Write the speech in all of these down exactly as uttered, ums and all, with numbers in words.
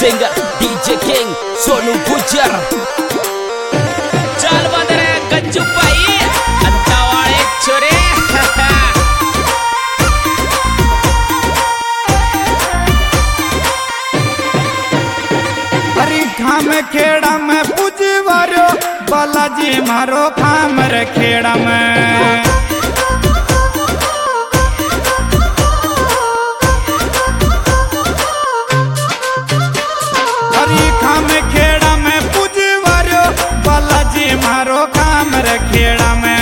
Singer DJ king Sonu गुजर। चल बदरे गज्जू पाई अंता वाले छोरे। हरी खाम खेड़ा में पूजवारो बालाजी मारो खाम रे खेड़ा में। हरी खाम खेड़ा में पूजवारो बालाजी मारो खाम रे खेड़ा में।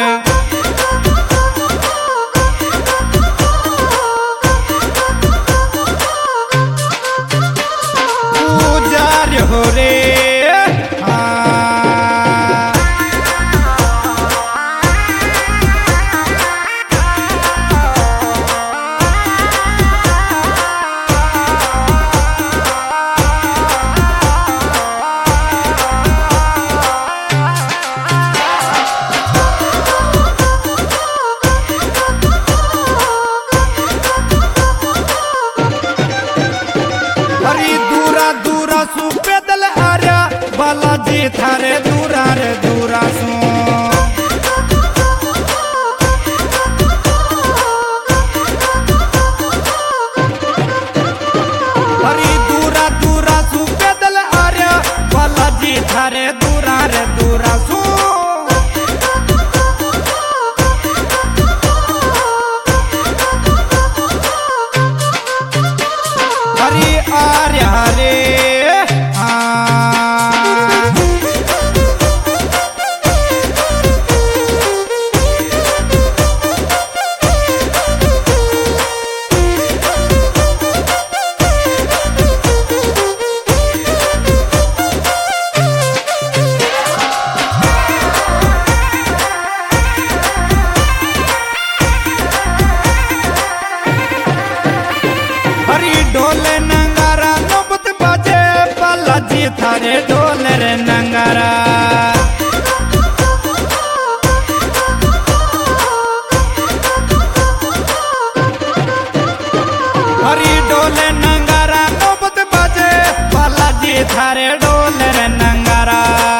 हो रे सु पैदल आर्या बालाजी थारे दूरा रे दूरा सु। हरी दूरा दूरा सु पैदल आर्या बालाजी थारे दूरा रे दूरा सु। हरी आर्या रे ढोले नंगारा नौबत बाजे बालाजी थारे ढोले रे नंगारा। हरी ढोले नंगारा नौबत बाजे बालाजी थारे ढोले रे नंगारा।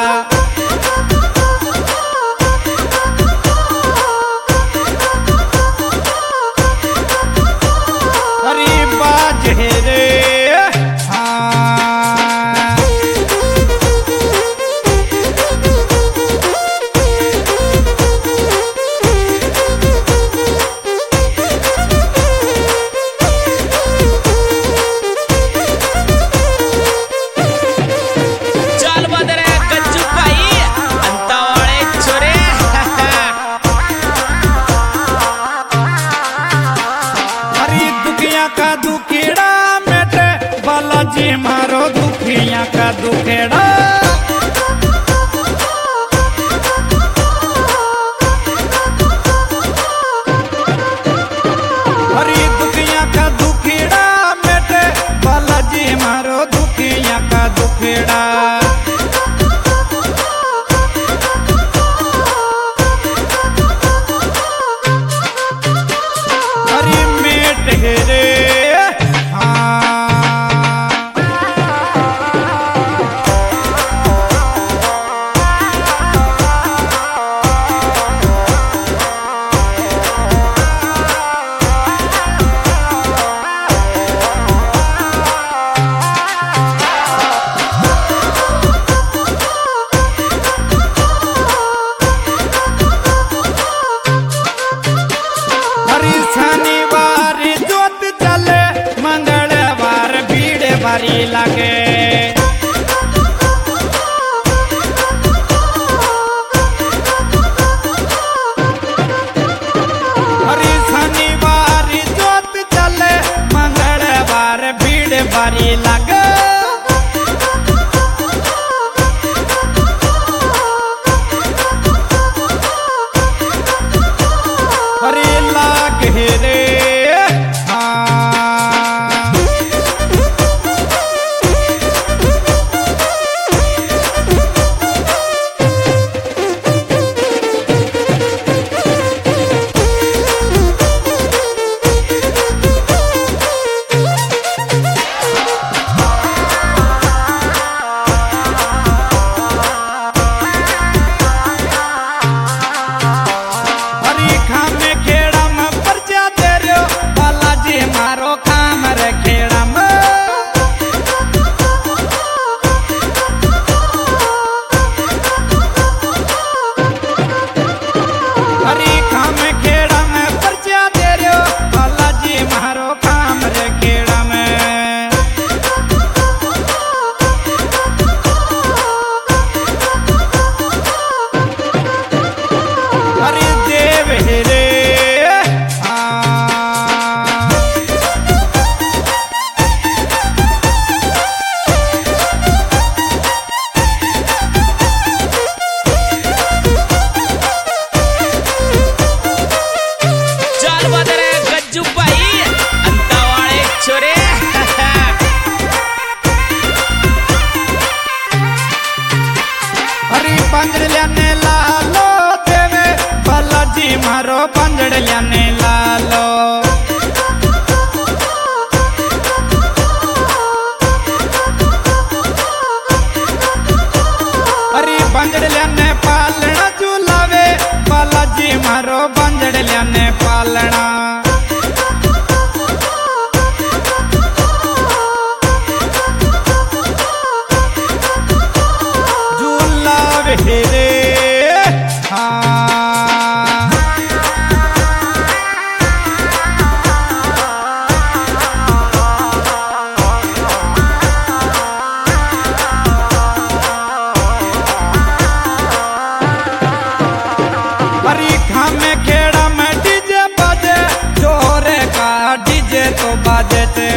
हरी बाजे रे का दुखेड़ा मेटे बालाजी मारो दुखिया का दुखेड़ा। हरी दुखिया का दुखेड़ा मेटे बालाजी मारो दुखिया का दुखेड़ा। हरी मेटे रे बाजे थे।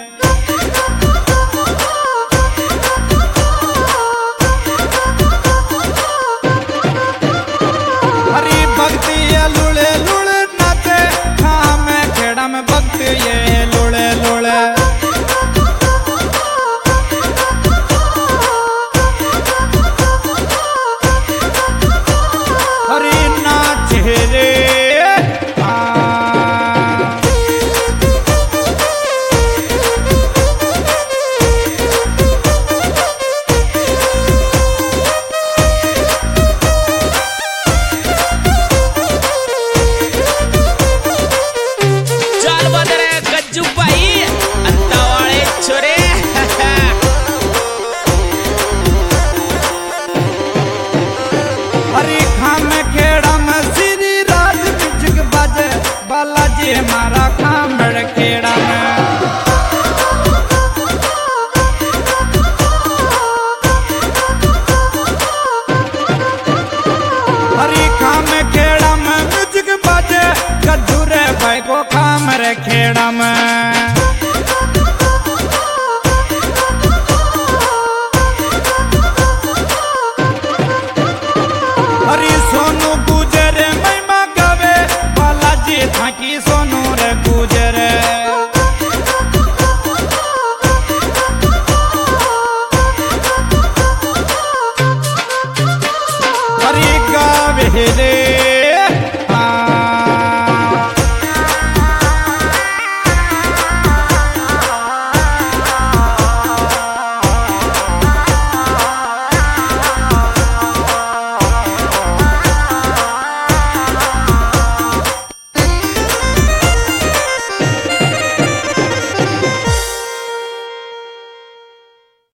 हरी भक्ति ये लुड़े लुड़े नाचे, हाँ मैं खेड़ा में भक्ति ये लुड़े लुड़े। हरी नाचे रे बालाजी हमारा खामड़ खेड़ा में। हरी खाम खेड़ा में म्यूजिक बाजे, गज्जू रे भाई को खामड़ खेड़ा में।